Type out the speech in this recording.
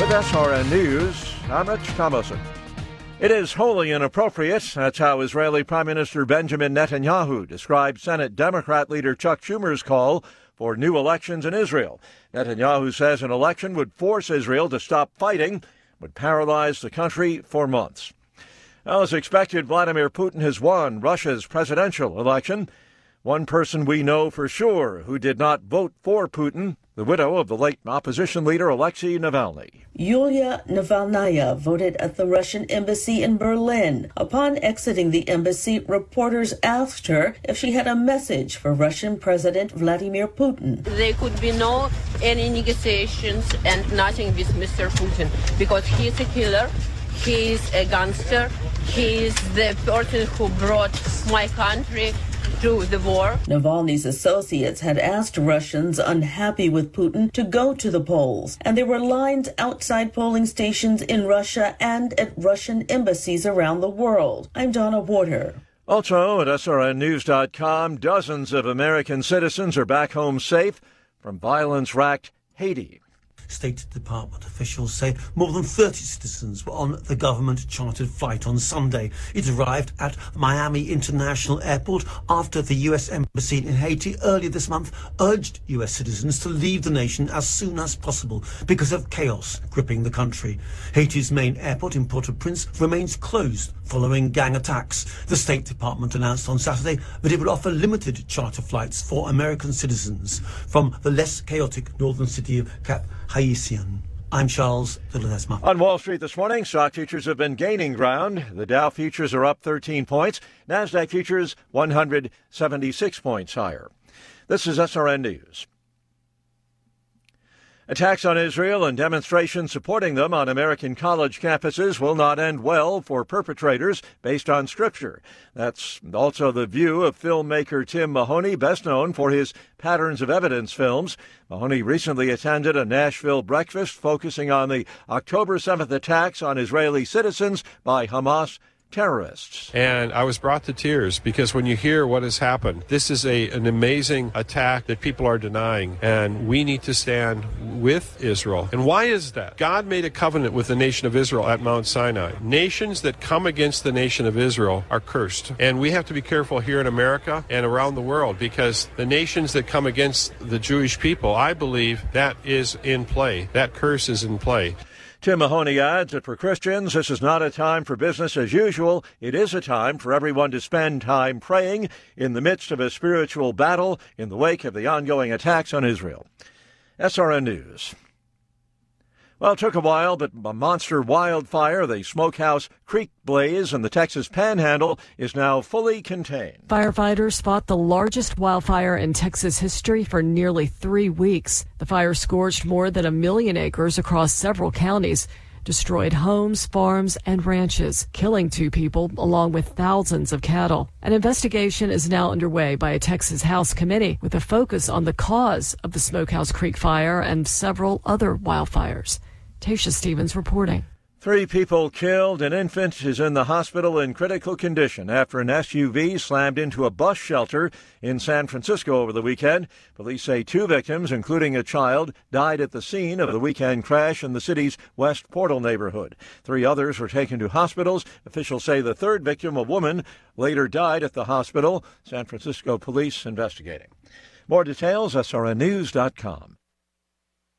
With SRN News, I'm Rich Thomason. It is wholly inappropriate. That's how Israeli Prime Minister Benjamin Netanyahu described Senate Democrat leader Chuck Schumer's call for new elections in Israel. Netanyahu says an election would force Israel to stop fighting, would paralyze the country for months. Well, as expected, Vladimir Putin has won Russia's presidential election. One person we know for sure who did not vote for Putin, the widow of the late opposition leader Alexei Navalny. Yulia Navalnaya voted at the Russian embassy in Berlin. Upon exiting the embassy, reporters asked her if she had a message for Russian President Vladimir Putin. There could be no any negotiations and nothing with Mr. Putin because he is a killer, he is a gangster, he is the person who brought my country to the war. Navalny's associates had asked Russians unhappy with Putin to go to the polls, and there were lines outside polling stations in Russia and at Russian embassies around the world. I'm Donna Warder. Also at srnnews.com, dozens of American citizens are back home safe from violence-racked Haiti. State Department officials say more than 30 citizens were on the government-chartered flight on Sunday. It arrived at Miami International Airport after the U.S. Embassy in Haiti earlier this month urged U.S. citizens to leave the nation as soon as possible because of chaos gripping the country. Haiti's main airport in Port-au-Prince remains closed following gang attacks. The State Department announced on Saturday that it would offer limited charter flights for American citizens from the less chaotic northern city of Cap Haitien. I'm Charles de Ledesma. On Wall Street this morning, stock futures have been gaining ground. The Dow futures are up 13 points. NASDAQ futures 176 points higher. This is SRN News. Attacks on Israel and demonstrations supporting them on American college campuses will not end well for perpetrators based on Scripture. That's also the view of filmmaker Tim Mahoney, best known for his Patterns of Evidence films. Mahoney recently attended a Nashville breakfast focusing on the October 7th attacks on Israeli citizens by Hamas terrorists. And I was brought to tears because when you hear what has happened, this is an amazing attack that people are denying, and we need to stand with Israel. And why is that? God made a covenant with the nation of Israel at Mount Sinai. Nations that come against the nation of Israel are cursed. And we have to be careful here in America and around the world because the nations that come against the Jewish people, I believe that is in play. That curse is in play. Tim Mahoney adds that for Christians, this is not a time for business as usual. It is a time for everyone to spend time praying in the midst of a spiritual battle in the wake of the ongoing attacks on Israel. SRN News. Well, it took a while, but a monster wildfire, the Smokehouse Creek blaze in the Texas Panhandle, is now fully contained. Firefighters fought the largest wildfire in Texas history for nearly 3 weeks. The fire scorched more than 1 million acres across several counties, destroyed homes, farms, and ranches, killing 2 people along with thousands of cattle. An investigation is now underway by a Texas House committee with a focus on the cause of the Smokehouse Creek fire and several other wildfires. Tasha Stevens reporting. 3 people killed. An infant is in the hospital in critical condition after an SUV slammed into a bus shelter in San Francisco over the weekend. Police say 2 victims, including a child, died at the scene of the weekend crash in the city's West Portal neighborhood. 3 others were taken to hospitals. Officials say the 3rd victim, a woman, later died at the hospital. San Francisco police investigating. More details, srnnews.com.